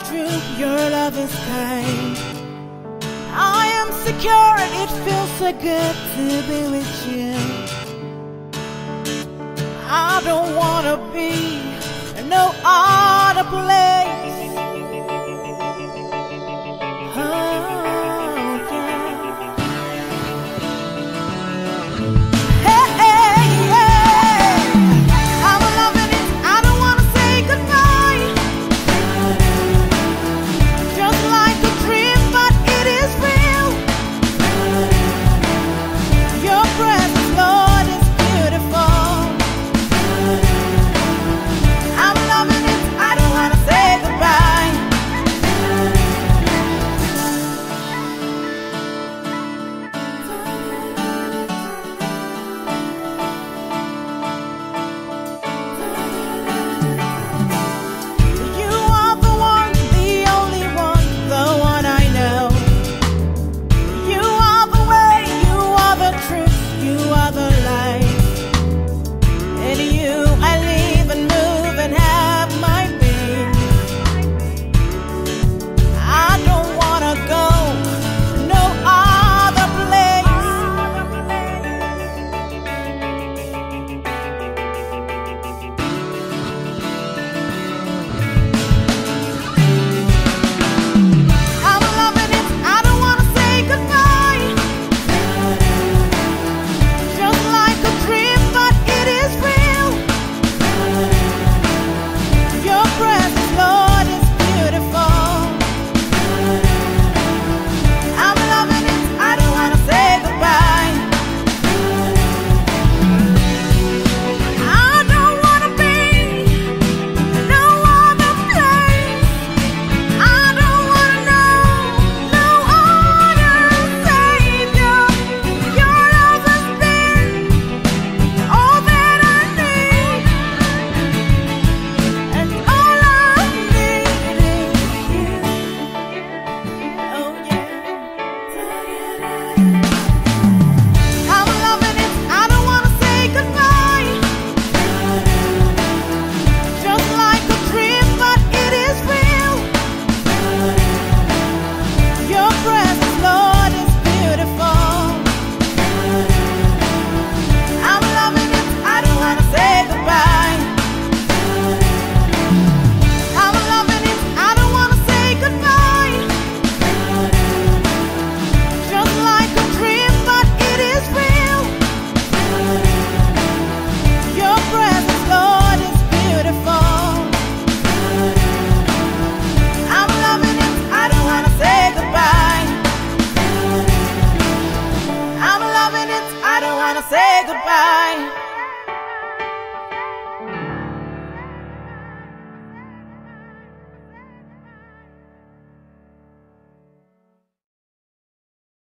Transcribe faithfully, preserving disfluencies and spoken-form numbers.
true, your love is kind. I am secure and it feels so good to be with you. I don't wanna be in no other place. Oh, yeah. Hey, hey, hey. I'm loving it. I don't wanna say goodbye. Just like a dream, but it is real. Your presence, Lord, is beautiful. I'm loving it. I don't wanna say goodbye. You are the one, the only one, the one I know. You are the way, you are the truth, you are the light. In you I live and move and have my being. I don't wanna go no other place. I'm loving it. I don't wanna say goodbye. Just like a dream, but it is real. Your presence, Lord, is beautiful. I'm loving it. I don't wanna say goodbye. I don't wanna be no other place. I don't wanna know no other Savior. Your love has been all that I need, and all I need is you. Oh yeah. I'm loving it. I don't wanna say goodbye. Just like a dream, but it is real. Your presence, Lord, is beautiful. I'm loving it. I don't wanna say goodbye. I'm loving it. I don't wanna say goodbye. Just like a dream, but it is real. Your presence, Lord, is beautiful. I'm loving it. I don't wanna say goodbye. I'm loving it. I don't wanna say goodbye.